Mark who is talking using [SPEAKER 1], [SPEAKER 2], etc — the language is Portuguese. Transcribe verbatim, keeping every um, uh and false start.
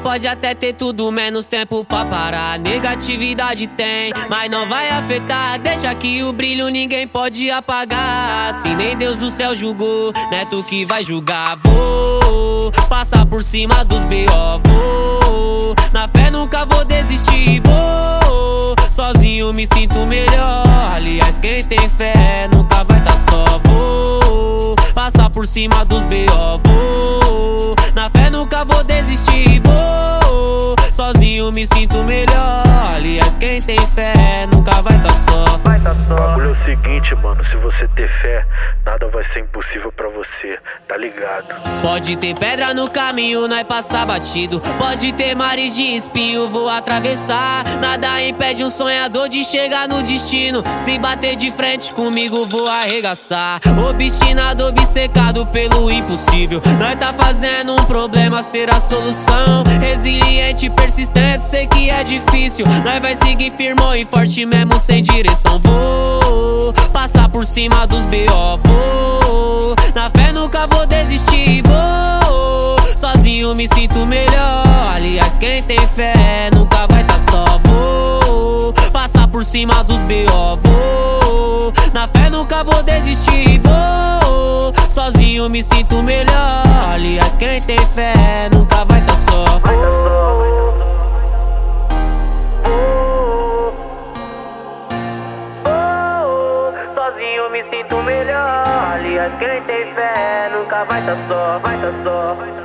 [SPEAKER 1] pode até ter tudo menos tempo pra parar. Negatividade tem, mas não vai afetar. Deixa que o brilho ninguém pode apagar. Se nem Deus do céu julgou, não é tu que vai julgar. Vou passar por cima dos B O, vou na fé nunca vou desistir, vou sozinho me sinto melhor. Aliás, quem tem fé nunca vai tá só. Vou passar por cima dos B O, vou na fé nunca vou desistir, vou sozinho me sinto melhor. Aliás, quem tem fé nunca vai tá só.
[SPEAKER 2] O bagulho é o seguinte, mano, se você ter fé, nada vai ser impossível pra você, tá ligado?
[SPEAKER 1] Pode ter pedra no caminho, nós passar batido. Pode ter mares de espinho, vou atravessar. Nada impede um sonhador de chegar no destino. Se bater de frente comigo, vou arregaçar. Obstinado, obcecado pelo impossível. Nós tá fazendo um problema ser a solução. Resiliente, persistente, sei que é difícil. Nós vai seguir firmão e forte mesmo sem direção. Vou passar por cima dos B O, vou na fé nunca vou desistir, vou sozinho me sinto melhor. Aliás, quem tem fé nunca vai tá só. Vou passar por cima dos B O, vou na fé nunca vou desistir, vou sozinho me sinto melhor. Aliás, quem tem fé nunca vai tá só.
[SPEAKER 2] Sozinho me sinto melhor. Aliás, quem tem fé nunca vai tá só, vai tá só.